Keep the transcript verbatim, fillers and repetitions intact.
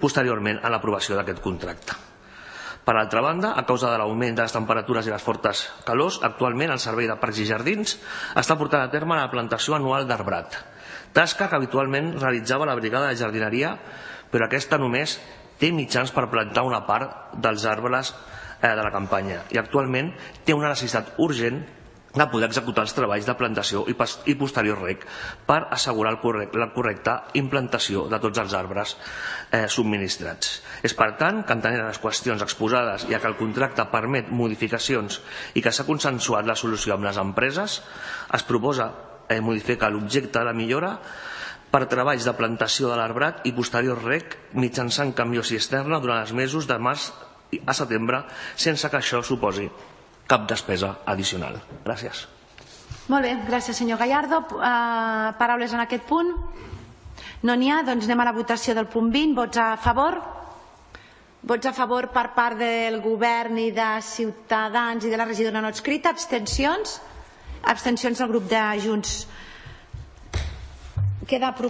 posteriorment a l'aprovació d'aquest contracte. Per altra banda, a causa de l'augment de les temperatures i les fortes calors, actualment el Servei de Parcs i Jardins està portant a terme la plantació anual d'arbrat, tasca que habitualment realitzava la brigada de jardineria, però aquesta només té mitjans per plantar una part dels arbres de la campanya i actualment té una necessitat urgent de poder executar els treballs de plantació i posterior reg per assegurar la correcta implantació de tots els arbres subministrats. És per tant que, entenent les qüestions exposades, ja que el contracte permet modificacions i que s'ha consensuat la solució amb les empreses, es proposa modificar l'objecte de la millora per treballs de plantació de l'arbrat i posterior reg mitjançant camió cisterna durant els mesos de març a setembre, sense que això suposi cap despesa addicional. Gràcies. Molt bé, gràcies senyor Gallardo. Paraules en aquest punt? No n'hi ha, doncs anem a la votació del punt vint. Vots a favor? Vots a favor per part del govern i de Ciutadans i de la regidora no adscrita. Abstencions? Abstencions del grup de Junts. Queda aprovat.